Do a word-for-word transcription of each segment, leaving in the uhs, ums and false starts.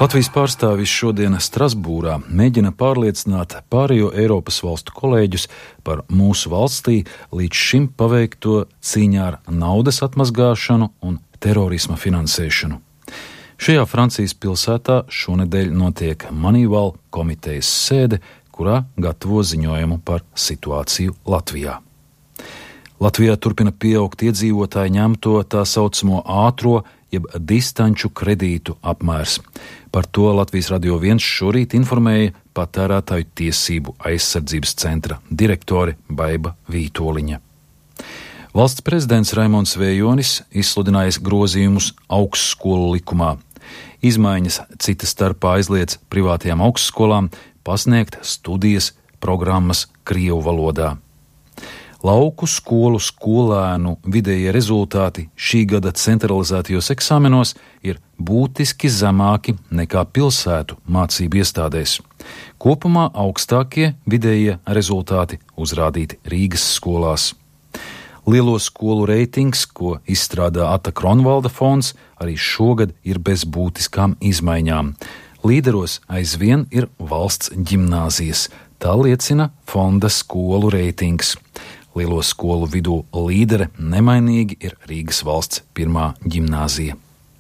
Latvijas pārstāvis šodien Strasbūrā mēģina pārliecināt pārējo Eiropas valstu kolēģus par mūsu valstī līdz šim paveikto cīņā ar naudas atmazgāšanu un terorisma finansēšanu. Šajā Francijas pilsētā šonedēļ notiek Moneyval komitejas sēde, kurā gatavo ziņojumu par situāciju Latvijā. Latvijā turpina pieaugt iedzīvotāju ņemto tā saucamo ātro jeb distanču kredītu apmērs. Par to Latvijas Radio viens šorīt informēja Patērētāju tiesību aizsardzības centra direktore Baiba Vītoliņa. Valsts prezidents Raimonds Vējonis izsludinājis grozījumus augstskolu likumā. Izmaiņas cita starpā aizliedz privātajām augstskolām pasniegt studijas programmas krievu valodā. Lauku skolu skolēnu vidējie rezultāti šī gada centralizētajos eksāmenos ir būtiski zemāki nekā pilsētu mācību iestādēs. Kopumā augstākie vidējie rezultāti uzrādīti Rīgas skolās. Lielo skolu reitings, ko izstrādā Ata Kronvalda fonds, arī šogad ir bez būtiskām izmaiņām. Līderos aizvien ir valsts ģimnāzijas, tā liecina fonda skolu reitings. Lielo skolu vidū līdere nemainīgi ir Rīgas valsts pirmā ģimnāzija.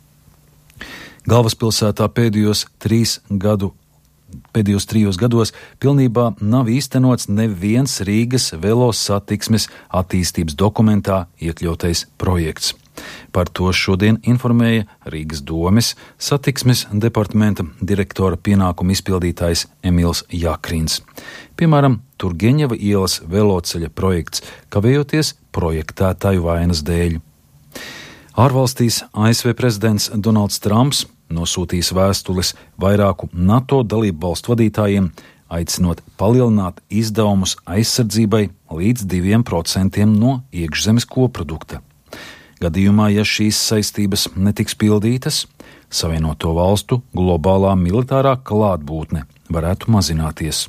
Galvaspilsētā pēdējos trīs gadu, pēdējos trijos gados pilnībā nav īstenots neviens Rīgas velo satiksmes attīstības dokumentā iekļautais projekts. Par to šodien informēja Rīgas domes satiksmes departamenta direktora pienākumu izpildītājs Emils Jakrins. Piemēram, Turgeņeva ielas veloceļa projekts, kavējoties projektētāju vainas dēļ. Ārvalstīs A S V prezidents Donalds Trumps nosūtīs vēstules vairāku NATO dalību valstu vadītājiem, aicinot palielināt izdevumus aizsardzībai līdz diviem procentiem no iekšzemes koprodukta. Gadījumā, ja šīs saistības netiks pildītas, Savienoto valstu globālā militārā klātbūtne varētu mazināties.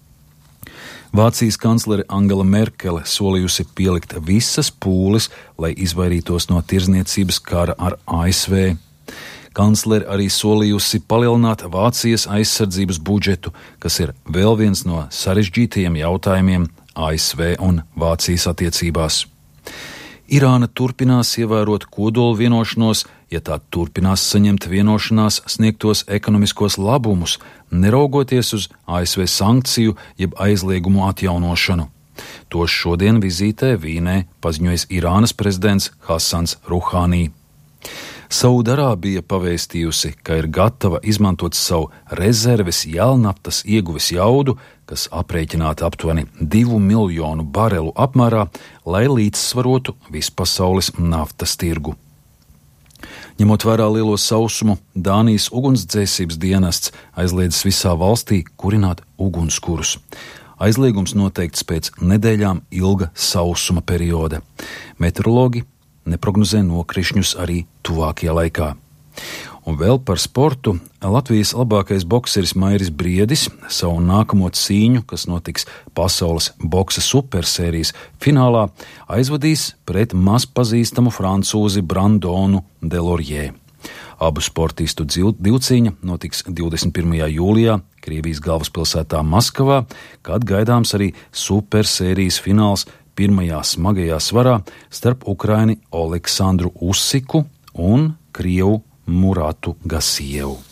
Vācijas kanclere Angela Merkele solījusi pielikt visas pūles, lai izvairītos no tirzniecības kara ar A S V. Kanclere arī solījusi palielināt Vācijas aizsardzības budžetu, kas ir vēl viens no sarežģītajiem jautājumiem A S V un Vācijas attiecībās. Irāna turpinās ievērot kodolu vienošanos, ja tā turpinās saņemt vienošanās sniegtos ekonomiskos labumus, neraugoties uz A S V sankciju jeb aizliegumu atjaunošanu. To šodien vizītē Vīnē paziņojis Irānas prezidents Hasans Ruhānī. Saudarābija pavēstījusi, ka ir gatava izmantot savu rezerves jēlnaftas ieguves jaudu, kas aprēķināta aptuveni divu miljonu barelu apmērā, lai līdzsvarotu vispasaules naftas tirgu. Ņemot vērā lielo sausumu, Dānijas ugunsdzēsības dienests aizliedzis visā valstī kurināt ugunskurus. Aizliegums noteikts pēc nedēļām ilga sausuma perioda. Meteorologi neprognozē nokrišņus arī tuvākajā laikā. Un vēl par sportu. Latvijas labākais bokseris Mairis Briedis savu nākamo cīņu, kas notiks pasaules boksa supersērijas finālā, aizvadīs pret mazpazīstamu francūzi Brandonu Delorjē. Abu sportistu divcīņa notiks divdesmit pirmajā jūlijā Krievijas galvaspilsētā Maskavā, kad gaidāms arī supersērijas fināls pirmajā smagajā svarā starp Ukraini Oleksandru Usiku un Krievu Muratu Gasievu.